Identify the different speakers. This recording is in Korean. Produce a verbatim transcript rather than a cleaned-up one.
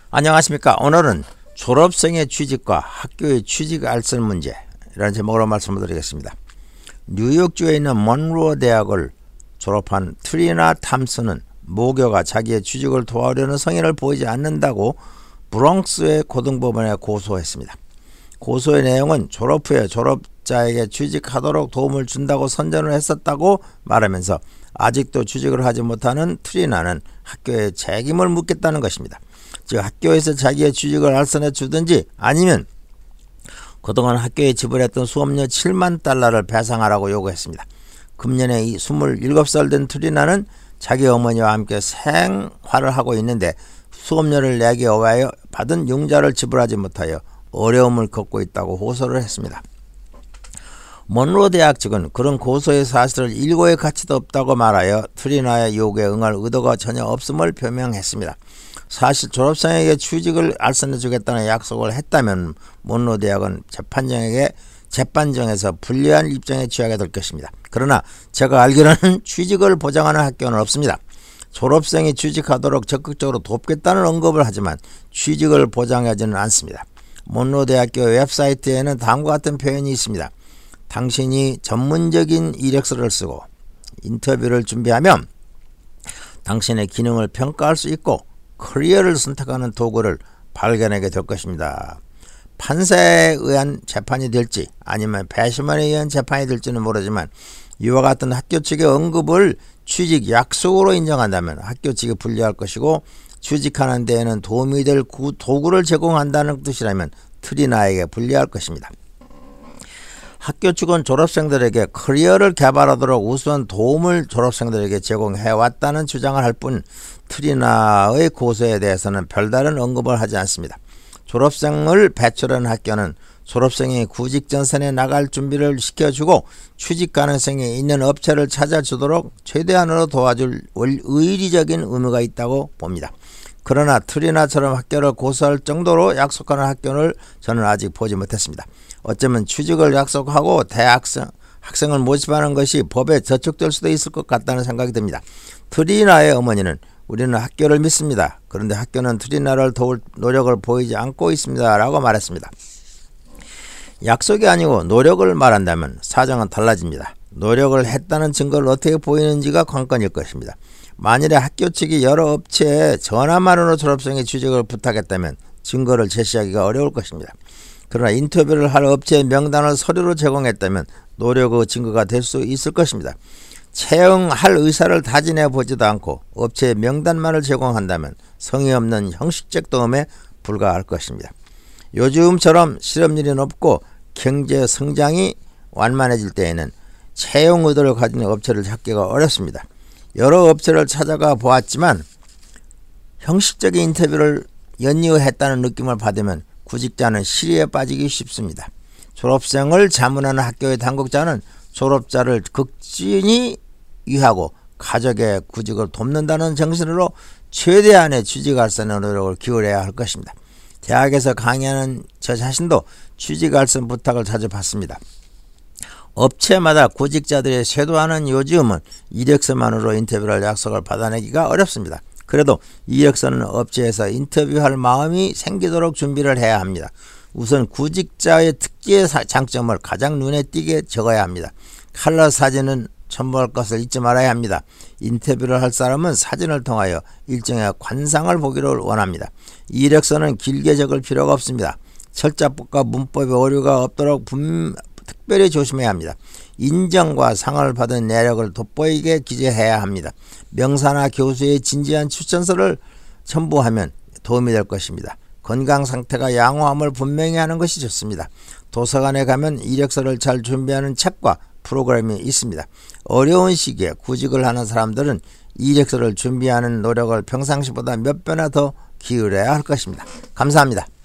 Speaker 1: 안녕하십니까. 오늘은 졸업생의 취직과 학교의 취직 알선 문제라는 제목으로 말씀을 드리겠습니다. 뉴욕주에 있는 먼로 대학을 졸업한 트리나 탐슨은 모교가 자기의 취직을 도와주려는 성의를 보이지 않는다고 브롱스의 고등법원에 고소했습니다. 고소의 내용은 졸업 후에 졸업자에게 취직하도록 도움을 준다고 선전을 했었다고 말하면서 아직도 취직을 하지 못하는 트리나는 학교에 책임을 묻겠다는 것입니다. 즉 학교에서 자기의 취직을 알선해 주든지 아니면 그동안 학교에 지불했던 수업료 칠만 달러를 배상하라고 요구했습니다. 금년에 이 스물일곱 살 된 트리나는 자기 어머니와 함께 생활을 하고 있는데 수업료를 내기 위하여 받은 융자를 지불하지 못하여 어려움을 겪고 있다고 호소를 했습니다. 먼로 대학 측은 그런 고소의 사실을 일고의 가치도 없다고 말하여 트리나의 요구에 응할 의도가 전혀 없음을 표명했습니다. 사실 졸업생에게 취직을 알선해 주겠다는 약속을 했다면 먼로 대학은 재판정에게 재판정에서 불리한 입장에 취하게 될 것입니다. 그러나 제가 알기로는 취직을 보장하는 학교는 없습니다. 졸업생이 취직하도록 적극적으로 돕겠다는 언급을 하지만 취직을 보장하지는 않습니다. 먼로 대학교 웹사이트에는 다음과 같은 표현이 있습니다. 당신이 전문적인 이력서를 쓰고 인터뷰를 준비하면 당신의 기능을 평가할 수 있고 커리어를 선택하는 도구를 발견하게 될 것입니다. 판사에 의한 재판이 될지 아니면 배심원에 의한 재판이 될지는 모르지만 이와 같은 학교 측의 언급을 취직 약속으로 인정한다면 학교 측이 불리할 것이고 취직하는 데에는 도움이 될 도구를 제공한다는 뜻이라면 트리나에게 불리할 것입니다. 학교 측은 졸업생들에게 커리어를 개발하도록 우선 도움을 졸업생들에게 제공해왔다는 주장을 할 뿐 트리나의 고소에 대해서는 별다른 언급을 하지 않습니다. 졸업생을 배출하는 학교는 졸업생이 구직 전선에 나갈 준비를 시켜주고 취직 가능성이 있는 업체를 찾아주도록 최대한으로 도와줄 의리적인 의무가 있다고 봅니다. 그러나 트리나처럼 학교를 고소할 정도로 약속하는 학교를 저는 아직 보지 못했습니다. 어쩌면 취직을 약속하고 대학생 학생을 모집하는 것이 법에 저촉될 수도 있을 것 같다는 생각이 듭니다. 트리나의 어머니는 우리는 학교를 믿습니다. 그런데 학교는 트리나를 도울 노력을 보이지 않고 있습니다. 라고 말했습니다. 약속이 아니고 노력을 말한다면 사정은 달라집니다. 노력을 했다는 증거를 어떻게 보이는지가 관건일 것입니다. 만일에 학교 측이 여러 업체에 전화만으로 졸업생의 취직을 부탁했다면 증거를 제시하기가 어려울 것입니다. 그러나 인터뷰를 할 업체의 명단을 서류로 제공했다면 노력의 증거가 될 수 있을 것입니다. 채용할 의사를 다지내 보지도 않고 업체의 명단만을 제공한다면 성의 없는 형식적 도움에 불과할 것입니다. 요즘처럼 실업률이 높고 경제 성장이 완만해질 때에는 채용 의도를 가진 업체를 찾기가 어렵습니다. 여러 업체를 찾아가 보았지만 형식적인 인터뷰를 연이어했다는 느낌을 받으면 구직자는 시리에 빠지기 쉽습니다. 졸업생을 자문하는 학교의 당국자는 졸업자를 극진히 위하고 가족의 구직을 돕는다는 정신으로 최대한의 취직 알선의 노력을 기울여야 할 것입니다. 대학에서 강의하는 저 자신도 취직 알선 부탁을 자주 받습니다. 업체마다 구직자들이 쇄도하는 요즘은 이력서만으로 인터뷰를 약속을 받아내기가 어렵습니다. 그래도 이력서는 업체에서 인터뷰할 마음이 생기도록 준비를 해야 합니다. 우선 구직자의 특기의 장점을 가장 눈에 띄게 적어야 합니다. 컬러 사진은 첨부할 것을 잊지 말아야 합니다. 인터뷰를 할 사람은 사진을 통하여 일정의 관상을 보기를 원합니다. 이력서는 길게 적을 필요가 없습니다. 철자법과 문법에 오류가 없도록 분, 특별히 조심해야 합니다. 인정과 상을 받은 내력을 돋보이게 기재해야 합니다. 명사나 교수의 진지한 추천서를 첨부하면 도움이 될 것입니다. 건강 상태가 양호함을 분명히 하는 것이 좋습니다. 도서관에 가면 이력서를 잘 준비하는 책과 프로그램이 있습니다. 어려운 시기에 구직을 하는 사람들은 이력서를 준비하는 노력을 평상시보다 몇 배나 더 기울여야 할 것입니다. 감사합니다.